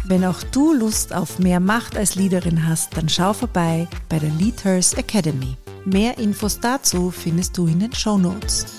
Wenn auch du Lust auf mehr Macht als Leaderin hast, dann schau vorbei bei der Leaders Academy. Mehr Infos dazu findest du in den Shownotes.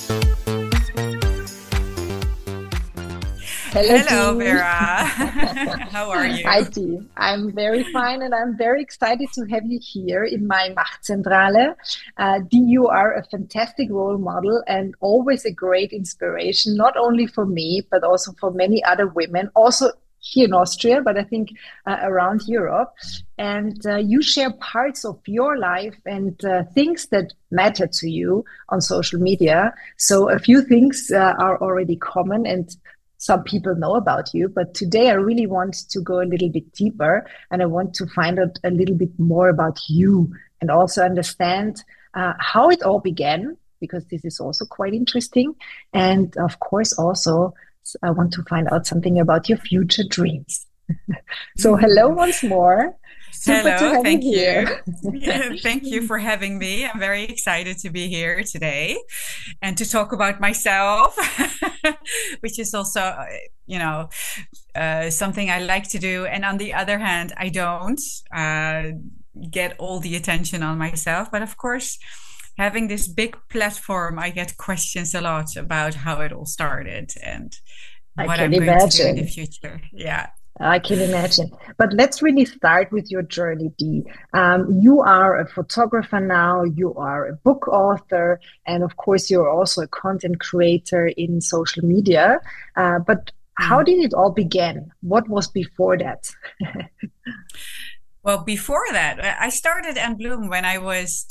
Hello, Vera. How are you? Hi, Dee. I'm very fine and I'm very excited to have you here in my Machtzentrale. Dee, you are a fantastic role model and always a great inspiration, not only for me, but also for many other women, also here in Austria, but I think around Europe. And you share parts of your life and things that matter to you on social media. So a few things are already common and some people know about you, but today I really want to go a little bit deeper and I want to find out a little bit more about you and also understand how it all began, because this is also quite interesting. And of course, also, I want to find out something about your future dreams. So hello once more. Hello, thank you. Thank you for having me. I'm very excited to be here today and to talk about myself, which is also, something I like to do. And on the other hand, I don't get all the attention on myself. But of course, having this big platform, I get questions a lot about how it all started and what I'm going to do in the future. Yeah. I can imagine. But let's really start with your journey, Dee. You are a photographer now, you are a book author, and of course, you're also a content creator in social media. But how did it all begin? What was before that? Well, before that, I started Anne Bloom when I was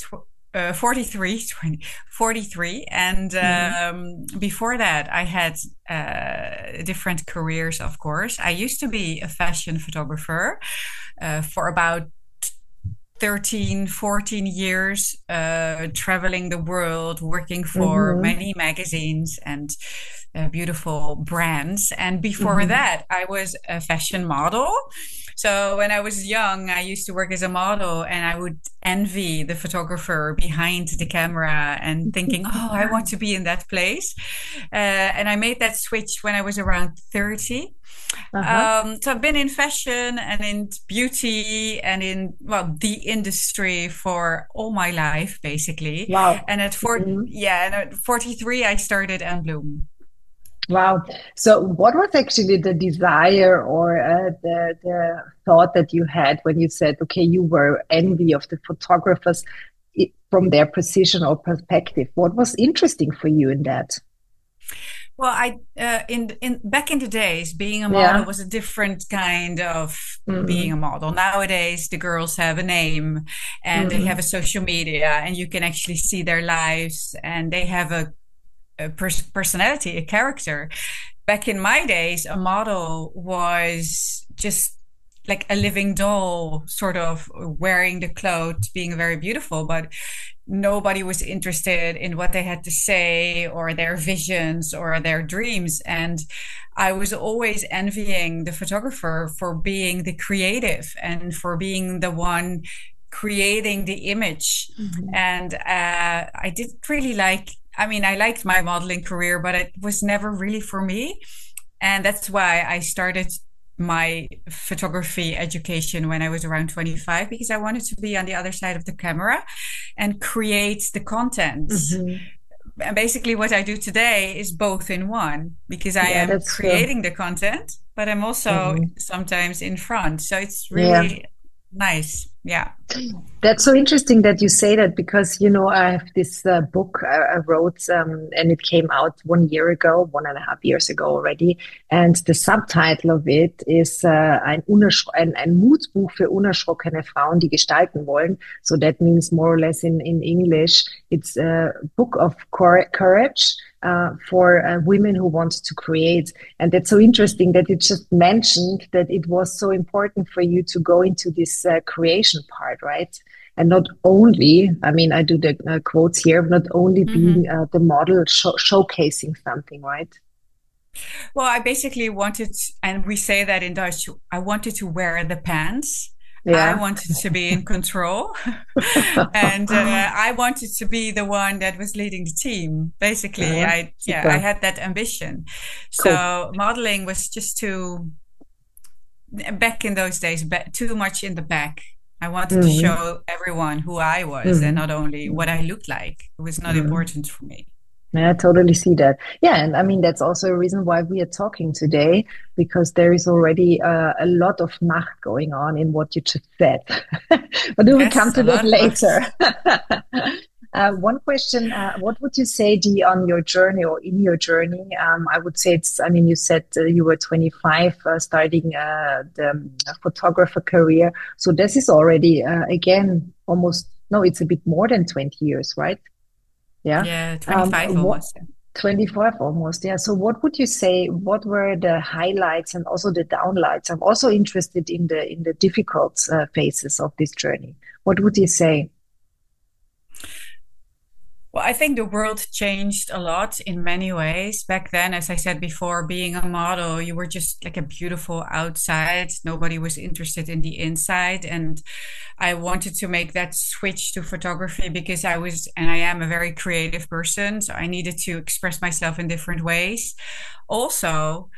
43. And before that, I had different careers, of course. I used to be a fashion photographer for about 13, 14 years, traveling the world, working for many magazines and beautiful brands. And before that, I was a fashion model. So when I was young, I used to work as a model and I would envy the photographer behind the camera and thinking, oh, I want to be in that place. And I made that switch when I was around 30. So I've been in fashion and in beauty and in, the industry for all my life, basically. Wow. And at 43, I started Anne Bloom. Wow. So what was actually the desire or the thought that you had when you said, okay, you were envy of the photographers from their position or perspective? What was interesting for you in that? Well, back in the days, being a model was a different kind of being a model. Nowadays, the girls have a name and they have a social media and you can actually see their lives and they have a personality, a character. Back in my days, a model was just like a living doll, sort of wearing the clothes, being very beautiful, but nobody was interested in what they had to say or their visions or their dreams. And I was always envying the photographer for being the creative and for being the one creating the image. And I didn't really I liked my modeling career, but it was never really for me. And that's why I started my photography education when I was around 25, because I wanted to be on the other side of the camera and create the content. And basically what I do today is both in one, because I am creating the content, but I'm also sometimes in front. So it's really nice. Yeah. That's so interesting that you say that, because, I have this book I wrote and it came out 1 year ago, 1.5 years ago already. And the subtitle of it is ein Mutbuch für unerschrockene Frauen, die gestalten wollen. So that means more or less in English, it's a book of courage for women who want to create. And that's so interesting that you just mentioned that it was so important for you to go into this creation part, right? And not only, I do the quotes here, not only being the model showcasing something, right? Well, I basically wanted, and we say that in Dutch, I wanted to wear the pants. Yeah. I wanted to be in control. And I wanted to be the one that was leading the team. Basically, I had that ambition. Cool. So modeling was just to back in those days, too much in the back. I wanted to Mm-hmm. show everyone who I was and not only Mm-hmm. what I looked like. It was not Mm-hmm. important for me. Yeah, I totally see that. Yeah, and I mean that's also a reason why we are talking today, because there is already a lot of macht going on in what you just said. But we will come Yes, to a that lot of later. us. One question, what would you say, Dee, on your journey or in your journey? I would say it's, I mean, you said you were 25, starting the photographer career. So this is already, again, almost, no, it's a bit more than 20 years, right? Yeah. Yeah, 25 What almost. 25 almost, yeah. So what would you say, what were the highlights and also the downlights? I'm also interested in the difficult phases of this journey. What would you say? Well, I think the world changed a lot in many ways. Back then, as I said before, being a model, you were just like a beautiful outside. Nobody was interested in the inside. And I wanted to make that switch to photography because I was, and I am a very creative person. So I needed to express myself in different ways. Also,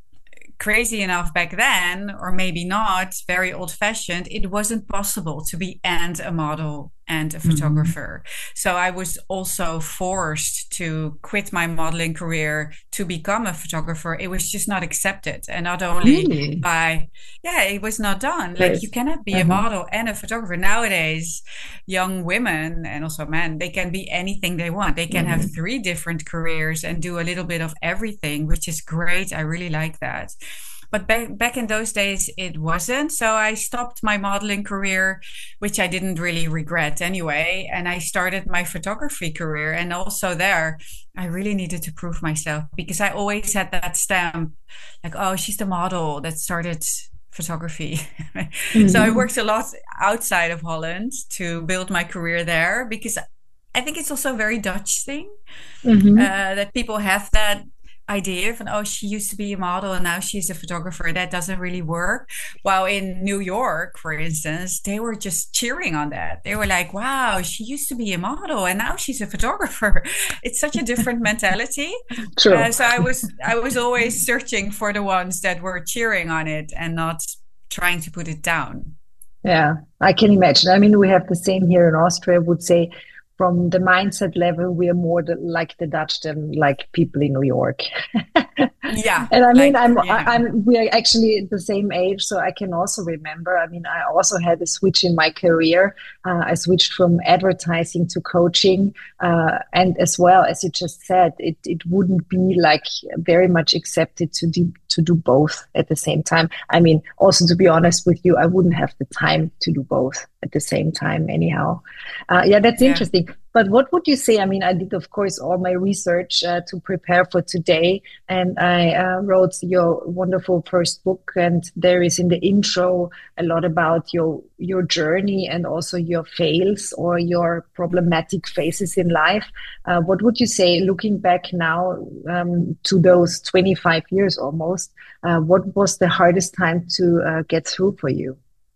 crazy enough back then, or maybe not, very old fashioned, it wasn't possible to be and a model and a Mhm. photographer. So I was also forced to quit my modeling career to become a photographer. It was just not accepted. And not only Really? by, yeah, it was not done. Like you Yes. cannot be a Uh-huh. model and a photographer. Nowadays, young women and also men, they can be anything they want. They can have Mhm. three different careers and do a little bit of everything, which is great. I really like that. But back in those days, it wasn't. So I stopped my modeling career, which I didn't really regret anyway. And I started my photography career. And also there, I really needed to prove myself because I always had that stamp like, oh, she's the model that started photography. So I Mhm. worked a lot outside of Holland to build my career there because I think it's also a very Dutch thing Mhm. that people have that idea of, oh, she used to be a model and now she's a photographer. That doesn't really work. While in New York, for instance, they were just cheering on that. They were like, wow, she used to be a model and now she's a photographer. It's such a different mentality. True. So I was always searching for the ones that were cheering on it and not trying to put it down. Yeah, I can imagine. I mean, we have the same here in Austria. I would say from the mindset level, we are more like the Dutch than like people in New York. Yeah, And I mean, like, we are actually the same age, so I can also remember. I mean, I also had a switch in my career. I switched from advertising to coaching, and as well as you just said, it wouldn't be like very much accepted to do both at the same time. I mean, also to be honest with you, I wouldn't have the time to do both at the same time, anyhow. Yeah, that's yeah. interesting. But what would you say? I mean, I did, of course, all my research to prepare for today, and I wrote your wonderful first book. And there is in the intro a lot about your journey and also your fails or your problematic phases in life. What would you say, looking back now to those 25 years almost? What was the hardest time to get through for you?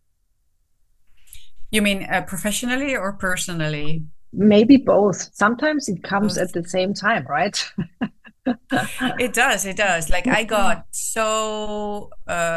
You mean professionally or personally? Maybe both. Sometimes it comes at Both. the same time, right? It does. It does. Like I got so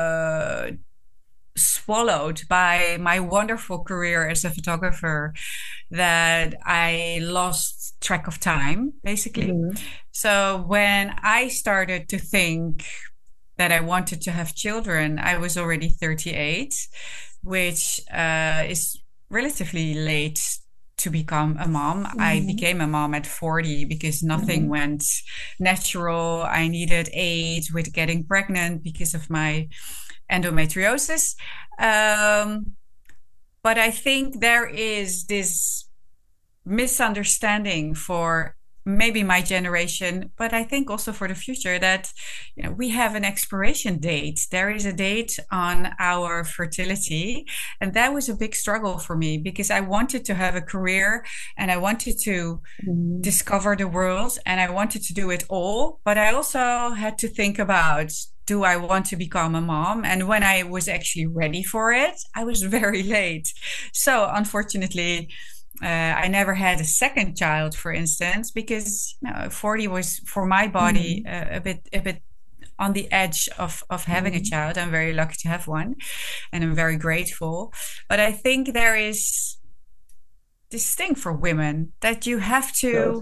swallowed by my wonderful career as a photographer that I lost track of time, basically. Mhm. So when I started to think that I wanted to have children, I was already 38, which is relatively late to become a mom. I Mhm. became a mom at 40 because nothing Mhm. went natural. I needed aid with getting pregnant because of my endometriosis. Um, but I think there is this misunderstanding for maybe my generation, but I think also for the future that we have an expiration date. There is a date on our fertility, and that was a big struggle for me because I wanted to have a career and I wanted to Mhm. discover the world and I wanted to do it all, but I also had to think about, do I want to become a mom? And when I was actually ready for it, I was very late. So unfortunately, I never had a second child, for instance, because 40 was for my body Mhm. a bit on the edge of having a child. I'm very lucky to have one, and I'm very grateful. But I think there is this thing for women that you have to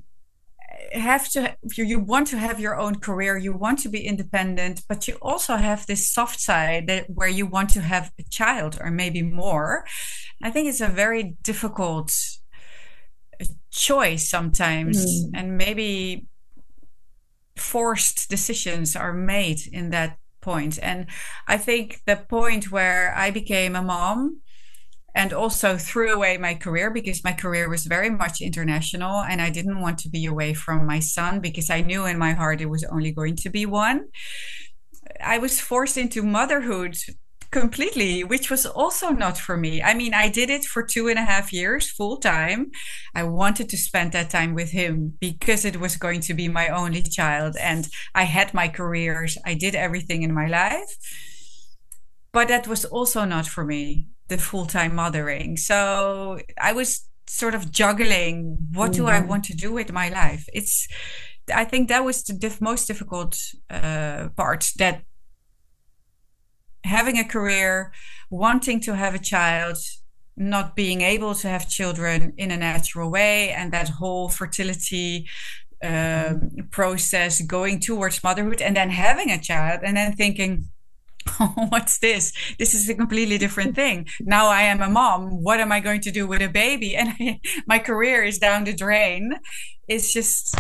you want to have your own career, you want to be independent, but you also have this soft side where you want to have a child or maybe more. I think it's a very difficult choice sometimes, and maybe forced decisions are made in that point. And I think the point where I became a mom and also threw away my career, because my career was very much international and I didn't want to be away from my son, because I knew in my heart it was only going to be one. I was forced into motherhood completely, which was also not for me. I mean, I did it for 2.5 years full time. I wanted to spend that time with him because it was going to be my only child, and I had my careers. I did everything in my life, but that was also not for me, the full-time mothering. So I was sort of juggling, what do I want to do with my life? I think that was the most difficult part, that having a career, wanting to have a child, not being able to have children in a natural way, and that whole fertility process going towards motherhood, and then having a child and then thinking, oh, what's this? This is a completely different thing. Now I am a mom. What am I going to do with a baby? And my career is down the drain. It's just,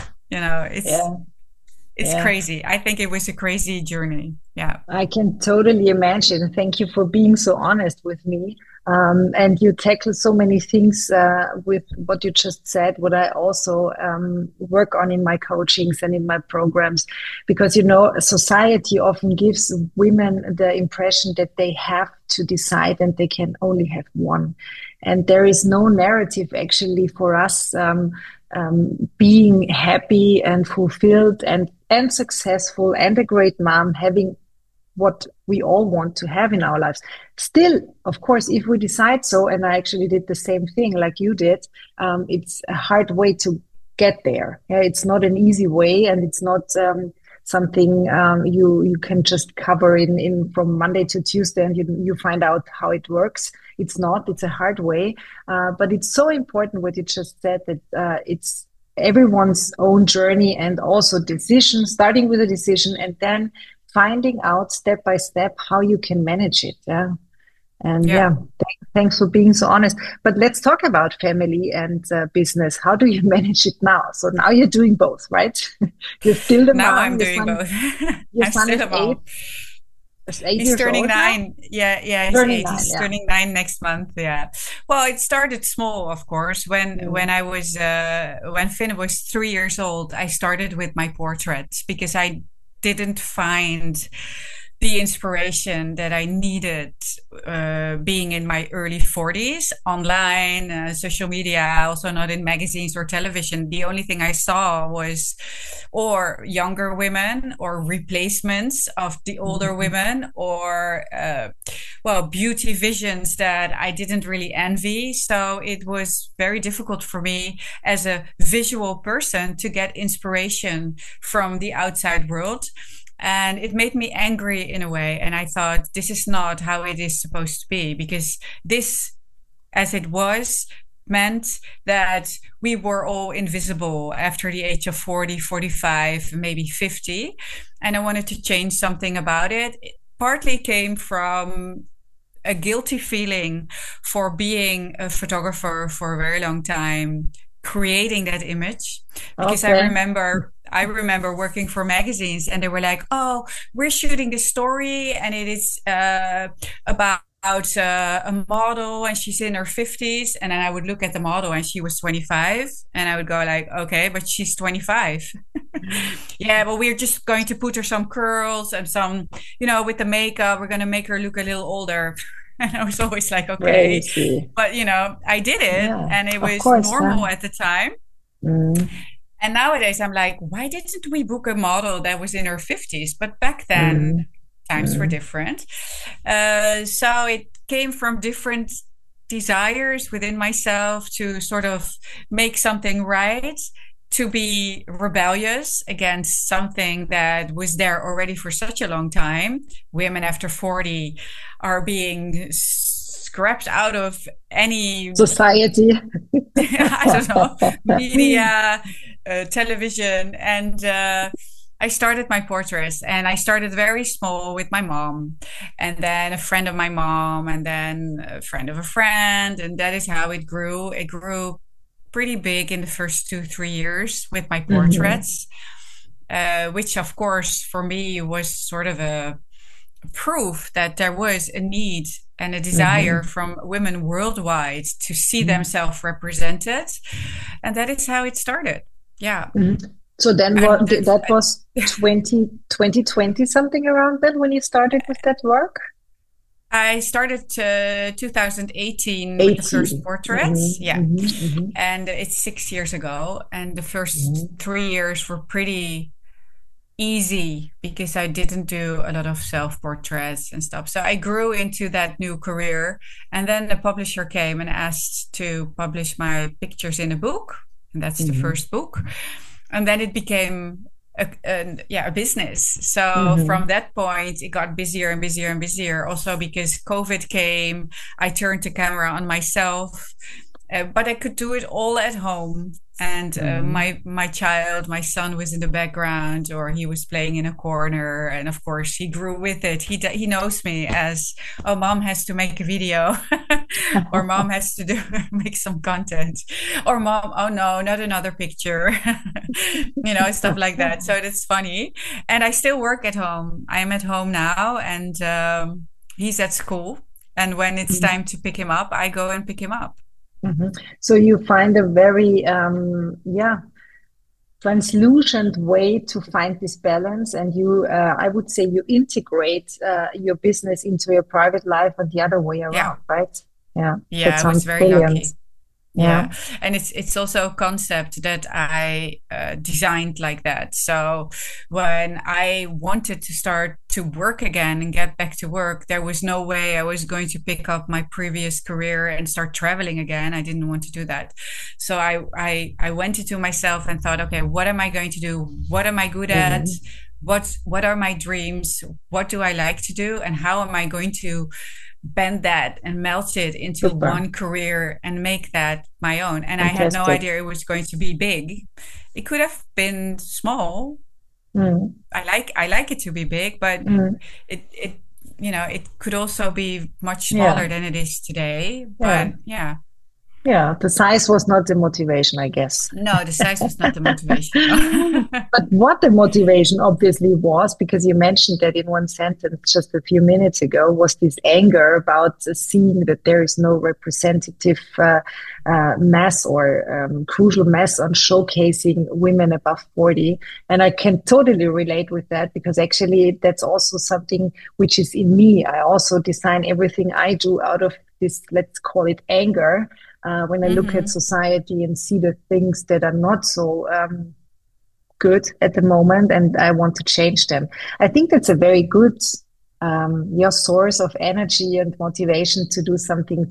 it's crazy. I think it was a crazy journey. Yeah. I can totally imagine. Thank you for being so honest with me. And you tackle so many things with what you just said, what I also work on in my coachings and in my programs, because, society often gives women the impression that they have to decide and they can only have one. And there is no narrative actually for us being happy and fulfilled and successful and a great mom, having what we all want to have in our lives. Still, of course, if we decide so, and I actually did the same thing like you did, it's a hard way to get there. Yeah, it's not an easy way, and it's not something you can just cover in from Monday to Tuesday and you find out how it works. It's not. It's a hard way, but it's so important what you just said, that it's everyone's own journey, and also decision, starting with a decision and then finding out step by step how you can manage it. Yeah. And thanks for being so honest. But let's talk about family and business. How do you manage it now? So now you're doing both, right? You're still the now mom. I'm doing both. Your I'm son still is a mom. He's turning 9. Yeah, he's turning 8. He's turning 9 next month. Yeah. Well, it started small, of course. When Finn was 3 years old, I started with my portraits because I didn't find the inspiration that I needed being in my early 40s, online, social media, also not in magazines or television. The only thing I saw was or younger women or replacements of the older women, or beauty visions that I didn't really envy. So it was very difficult for me as a visual person to get inspiration from the outside world. And it made me angry in a way. And I thought, this is not how it is supposed to be, because this, as it was, meant that we were all invisible after the age of 40, 45, maybe 50. And I wanted to change something about it. It partly came from a guilty feeling for being a photographer for a very long time, creating that image. Because I remember working for magazines and they were like, oh, we're shooting this story and it is about a model and she's in her 50s. And then I would look at the model and she was 25 and I would go like, okay, but she's 25. Yeah, but we're just going to put her some curls and some, with the makeup, we're going to make her look a little older. And I was always like, okay, but I did it and it was normal at the time. And nowadays I'm like, why didn't we book a model that was in her 50s? But back then times were different. So it came from different desires within myself to sort of make something right, to be rebellious against something that was there already for such a long time. Women after 40 are being scrapped out of any society. I don't know, media, television, and I started my portraits, and I started very small with my mom, and then a friend of my mom, and then a friend of a friend, and that is how it grew. It grew pretty big in the first 2-3 years with my portraits, which of course for me was sort of a proof that there was a need and a desire from women worldwide to see themselves represented, and that is how it started. Yeah. So then that was 2020 something around then when you started with that work? I started 2018 with the first portraits. And it's 6 years ago, and the first 3 years were pretty easy because I didn't do a lot of self-portraits and stuff. So I grew into that new career, and then the publisher came and asked to publish my pictures in a book, and that's the first book. And then it became a business. So from that point, it got busier and busier and busier. Also because COVID came, I turned the camera on myself, but I could do it all at home. And my son was in the background, or he was playing in a corner, and of course he grew with it. He knows me as, oh, mom has to make a video, or mom has to make some content, or mom, oh no, not another picture, stuff like that. So that's funny. And I still work at home. I am at home now, and he's at school. And when it's time to pick him up, I go and pick him up. So you find a very translucent way to find this balance, and you I would say you integrate your business into your private life and the other way around, right? Yeah, I was very lucky. Yeah. And it's also a concept that I designed like that. So when I wanted to start to work again and get back to work, there was no way I was going to pick up my previous career and start traveling again. I didn't want to do that. So I went into myself and thought, okay, what am I going to do? What am I good at? What are my dreams? What do I like to do? And how am I going to bend that and melt it into one career and make that my own? And I had no idea it was going to be big. It could have been small. I like it to be big, but it could also be much smaller than it is today. But yeah, the size was not the motivation, I guess. No, the size was not the motivation. But what the motivation obviously was, because you mentioned that in one sentence just a few minutes ago, was this anger about seeing that there is no representative mass or crucial mass on showcasing women above 40. And I can totally relate with that, because actually that's also something which is in me. I also design everything I do out of this, let's call it anger. When I look at society and see the things that are not so good at the moment, and I want to change them. I think that's a very good your source of energy and motivation to do something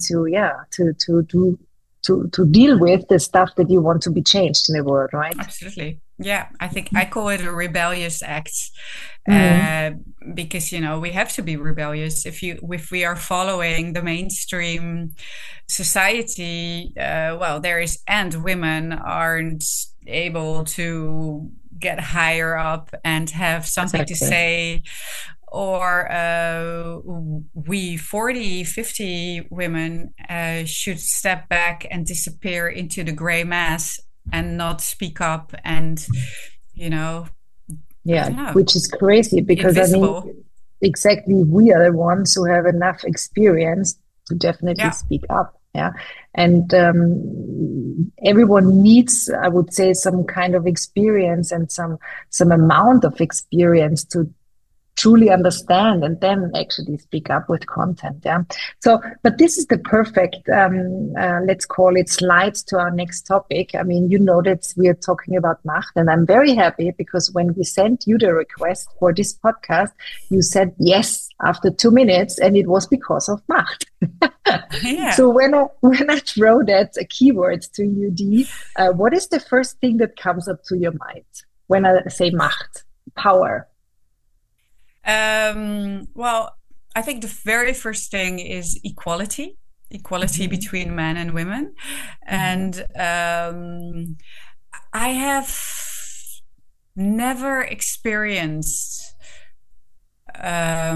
to deal with the stuff that you want to be changed in the world, right? Absolutely. Yeah, I think I call it a rebellious act, because we have to be rebellious if we are following the mainstream society. Women aren't able to get higher up and have something to say, or we 40, 50 women should step back and disappear into the gray mass and not speak up, and which is crazy, because invisible. I mean, exactly, we are the ones who have enough experience to definitely speak up. And everyone needs, I would say, some kind of experience and some amount of experience to truly understand and then actually speak up with content. Yeah. So, but this is the perfect, let's call it slides to our next topic. I mean, you know that we are talking about Macht, and I'm very happy because when we sent you the request for this podcast, you said yes after 2 minutes, and it was because of Macht. Yeah. So when I throw that keywords to you, Dee, what is the first thing that comes up to your mind when I say Macht, power? Well, I think the very first thing is equality between men and women. And I have never experienced a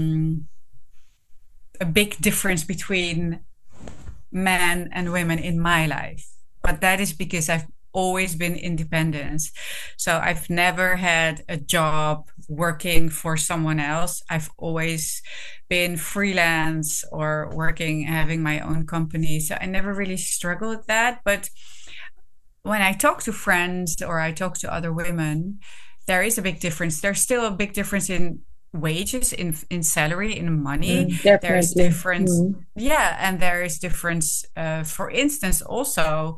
big difference between men and women in my life. But that is because I've always been independent. So I've never had a job working for someone else. I've always been freelance or having my own company. So I never really struggled with that. But when I talk to friends or I talk to other women, there is a big difference. There's still a big difference in wages, in salary, in money. There's difference. Yeah, and there is difference. For instance, also,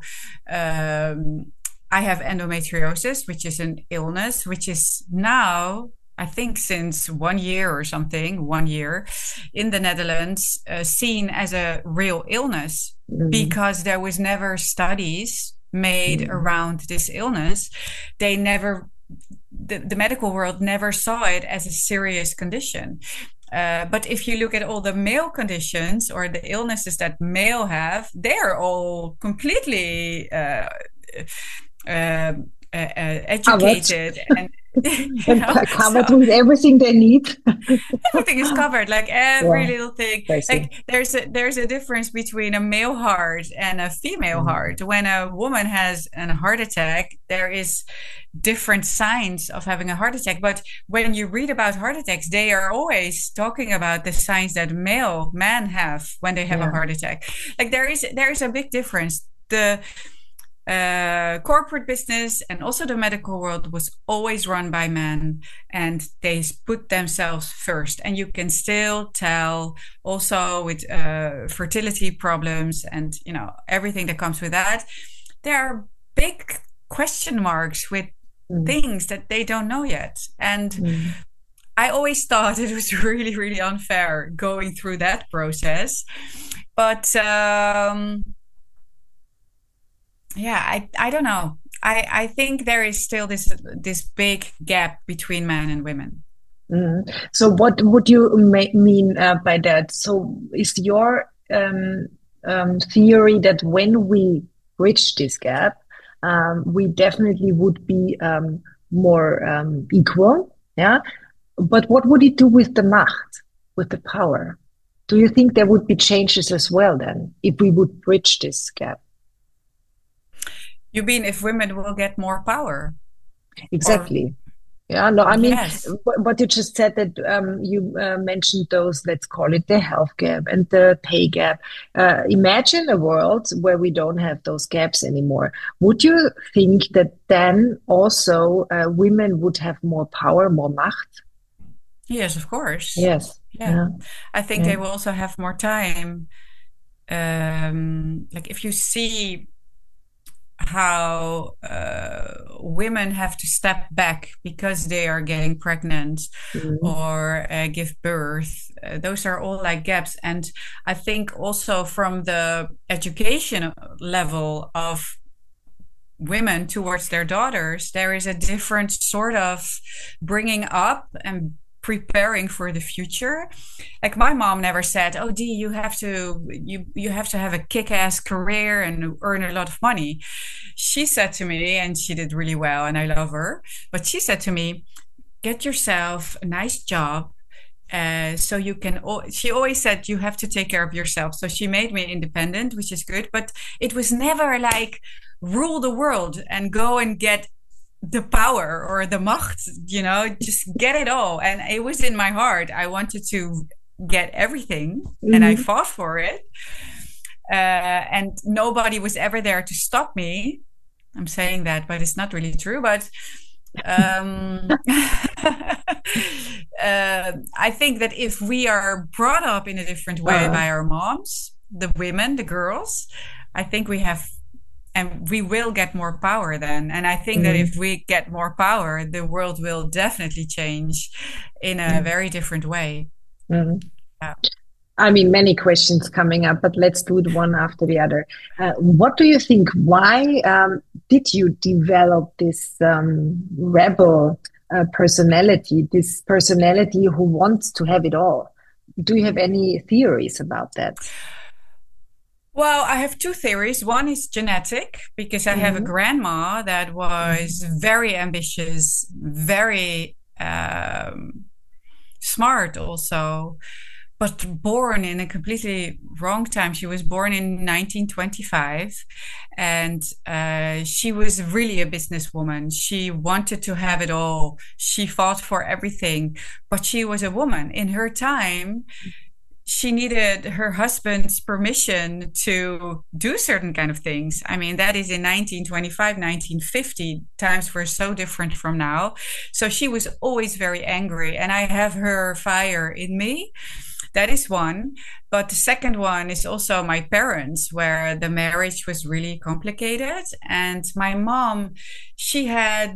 I have endometriosis, which is an illness, which is now, I think since 1 year or something, 1 year in the Netherlands, seen as a real illness because there was never studies made around this illness. They never, the medical world never saw it as a serious condition. But if you look at all the male conditions or the illnesses that male have, they're all completely educated and covered with everything they need. Everything is covered, like every little thing. Like there's a difference between a male heart and a female heart. When a woman has a heart attack, there is different signs of having a heart attack. But when you read about heart attacks, they are always talking about the signs that men have when they have a heart attack. Like there is a big difference. The corporate business and also the medical world was always run by men, and they put themselves first. And you can still tell also with fertility problems and everything that comes with that, there are big question marks with things that they don't know yet. And I always thought it was really, really unfair going through that process. But I don't know. I think there is still this big gap between men and women. So what would you mean by that? So is your theory that when we bridge this gap, we definitely would be more equal? Yeah. But what would it do with the Macht, with the power? Do you think there would be changes as well then, if we would bridge this gap? You mean if women will get more power? Exactly. Yeah, no, I mean, what you just said that you mentioned those, let's call it the health gap and the pay gap. Imagine a world where we don't have those gaps anymore. Would you think that then also women would have more power, more Macht? Yes, of course. Yes. Yeah. I think they will also have more time. Like if you see how women have to step back because they are getting pregnant or give birth. Those are all like gaps. And I think also from the education level of women towards their daughters, there is a different sort of bringing up and preparing for the future. Like my mom never said, "Oh, Dee, you have to have a kick-ass career and earn a lot of money." She said to me, and she did really well, and I love her. But she said to me, "Get yourself a nice job, so you can." She always said you have to take care of yourself. So she made me independent, which is good. But it was never like rule the world and go and get the power or the Macht, just get it all. And it was in my heart. I wanted to get everything and I fought for it. And nobody was ever there to stop me. I'm saying that, but it's not really true. But I think that if we are brought up in a different way by our moms, the women, the girls, I think we have, and we will get more power then. And I think that if we get more power, the world will definitely change in a very different way. Yeah. I mean, many questions coming up, but let's do it one after the other. What do you think? Why did you develop this rebel personality, this personality who wants to have it all? Do you have any theories about that? Well, I have two theories. One is genetic, because I have a grandma that was very ambitious, very smart also, but born in a completely wrong time. She was born in 1925, and she was really a businesswoman. She wanted to have it all. She fought for everything, but she was a woman. In her time, she needed her husband's permission to do certain kind of things. I mean, that is in 1925, 1950. Times were so different from now. So she was always very angry, and I have her fire in me. That is one. But the second one is also my parents, where the marriage was really complicated. And my mom, she had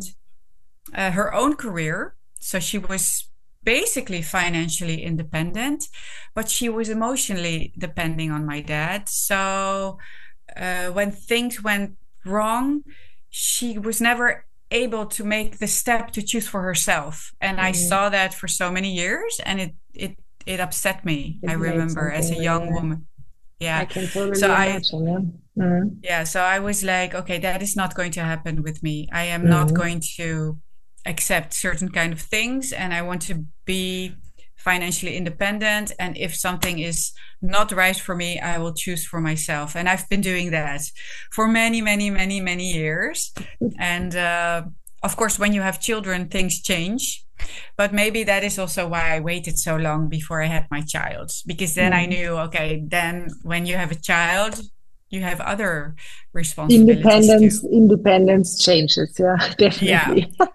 her own career. So she was basically financially independent, but she was emotionally depending on my dad. So when things went wrong, she was never able to make the step to choose for herself. And I saw that for so many years, and it upset me. I remember as a young woman. Yeah. I can totally imagine. Yeah. So I was like, okay, that is not going to happen with me. I am not going to accept certain kind of things, and I want to be financially independent. And if something is not right for me, I will choose for myself. And I've been doing that for many, many, many, many years. And of course, when you have children, things change. But maybe that is also why I waited so long before I had my child, because then I knew, okay, then when you have a child, you have other responsibilities. Independence changes. Yeah, definitely. Yeah,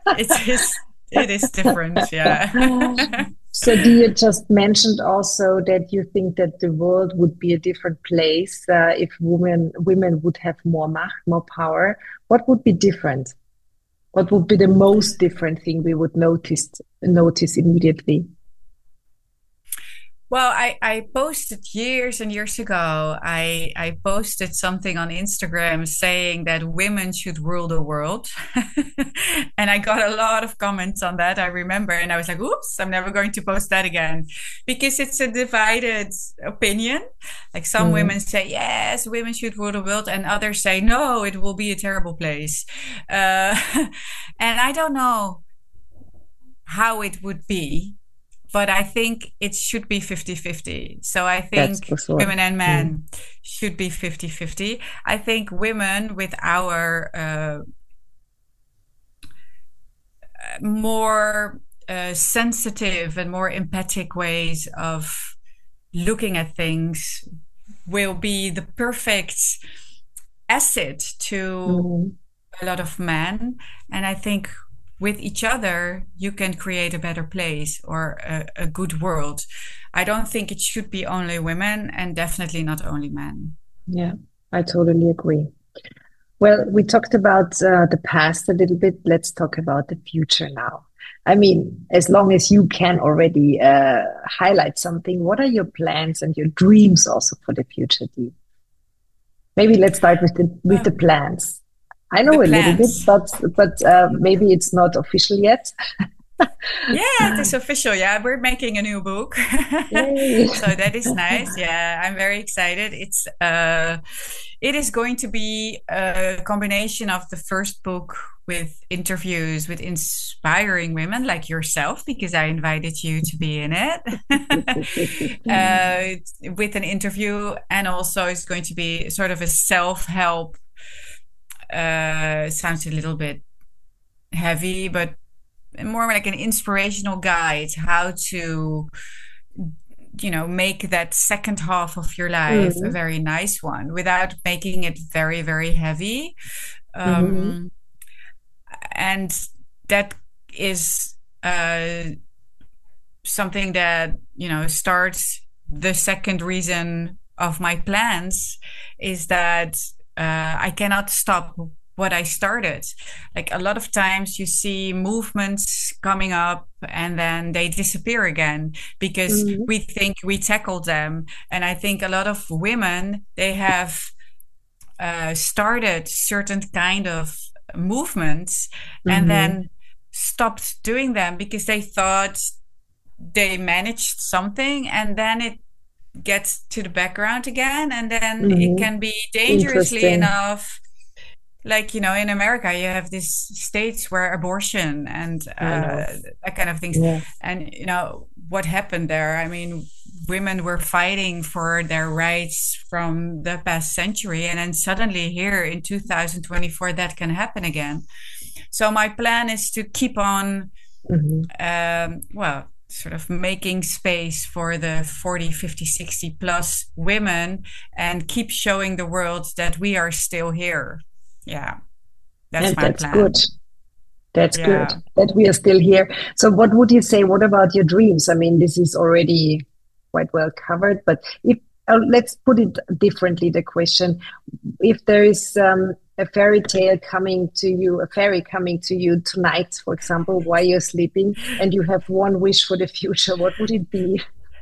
it is different. Yeah. So, Dia just mentioned also that you think that the world would be a different place if women would have more macht, more power. What would be different? What would be the most different thing we would notice immediately? Well, I posted years and years ago, I posted something on Instagram saying that women should rule the world. And I got a lot of comments on that, I remember. And I was like, oops, I'm never going to post that again. Because it's a divided opinion. Like some women say, yes, women should rule the world. And others say, no, it will be a terrible place. And I don't know how it would be. But I think it should be 50-50. So I think women and men should be 50-50. I think women with our more sensitive and more empathic ways of looking at things will be the perfect asset to a lot of men. And I think with each other, you can create a better place or a good world. I don't think it should be only women, and definitely not only men. Yeah, I totally agree. Well, we talked about the past a little bit. Let's talk about the future now. I mean, as long as you can already highlight something, what are your plans and your dreams also for the future, Dee? Maybe let's start with the plans. I know a little bit, but maybe it's not official yet. Yeah, it is official. Yeah, we're making a new book, so that is nice. Yeah, I'm very excited. It is going to be a combination of the first book with interviews with inspiring women like yourself, because I invited you to be in it, with an interview, and also it's going to be sort of a self-help. Sounds a little bit heavy, but more like an inspirational guide how to, make that second half of your life a very nice one without making it very, very heavy. And that is something that, starts the second reason of my plans, is that I cannot stop what I started. Like a lot of times you see movements coming up and then they disappear again because we think we tackled them. And I think a lot of women, they have started certain kind of movements and then stopped doing them because they thought they managed something, and then it gets to the background again, and then it can be dangerously enough. Like, in America, you have these states where abortion and that kind of things. Yeah. And, what happened there? I mean, women were fighting for their rights from the past century. And then suddenly here in 2024, that can happen again. So my plan is to keep on, sort of making space for the 40, 50, 60 plus women and keep showing the world that we are still here. Yeah, that's my plan. Good. That's good that we are still here. So what would you say? What about your dreams? I mean, this is already quite well covered, but if let's put it differently, the question, if there is a fairy tale coming to you, a fairy coming to you tonight, for example, while you're sleeping, and you have one wish for the future, what would it be?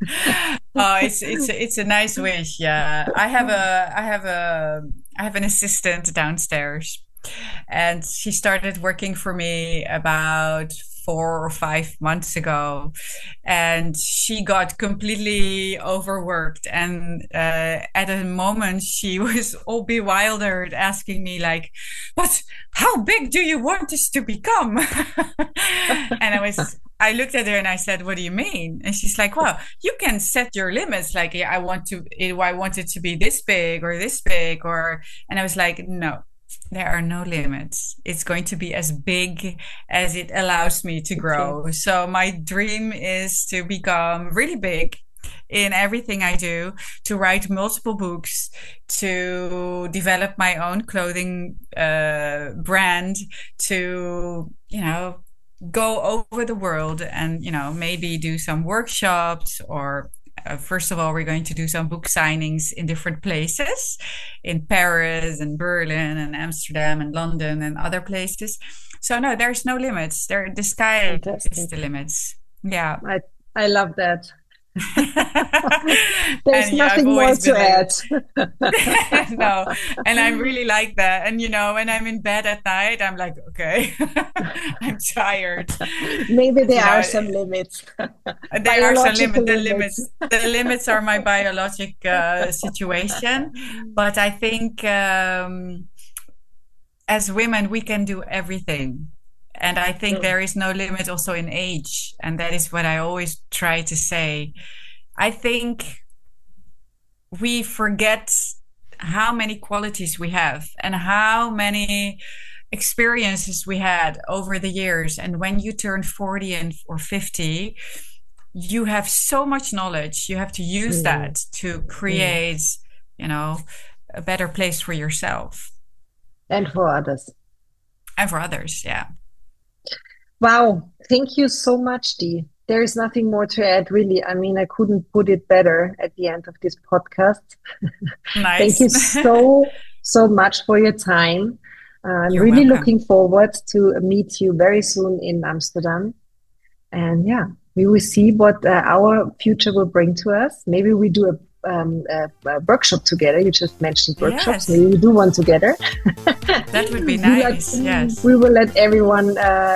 It's a nice wish. Yeah, I have an assistant downstairs, and she started working for me about 4 or 5 months ago, and she got completely overworked, and at a moment she was all bewildered, asking me like, but how big do you want this to become? And I looked at her and I said, what do you mean? And she's like, well, you can set your limits. Like, I want it to be this big or this big, and I was like, no, there are no limits. It's going to be as big as it allows me to grow. Okay. So my dream is to become really big in everything I do, to write multiple books, to develop my own clothing brand, to, go over the world and, maybe do some workshops, or first of all, we're going to do some book signings in different places, in Paris and Berlin and Amsterdam and London and other places. So no, there's no limits. The sky is the limits. Yeah. I love that. There's nothing more to add. No, and I really like that. And when I'm in bed at night, I'm like, okay, I'm tired. Maybe there are some limits. There are some limits. The limits are my biologic situation. But I think as women, we can do everything. And I think there is no limit also in age. And that is what I always try to say. I think we forget how many qualities we have and how many experiences we had over the years. And when you turn 40 or 50, you have so much knowledge. You have to use that to create, a better place for yourself. And for others. And for others, yeah. Wow. Thank you so much, Dee. There is nothing more to add, really. I mean, I couldn't put it better at the end of this podcast. Nice. Thank you so much for your time. I'm You're really welcome. looking forward to meet you very soon in Amsterdam. And we will see what our future will bring to us. Maybe we do a workshop together. You just mentioned workshops. Yes. Maybe we do one together. That would be nice. Yes. We will let everyone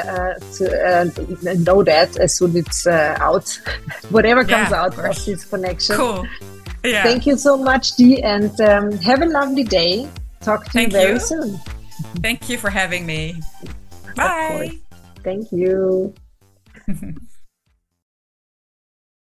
know that as soon as it's out. Whatever comes out of this connection. Cool. Yeah. Thank you so much, Dee, and have a lovely day. Talk to you very soon. Thank you for having me. Bye. Thank you.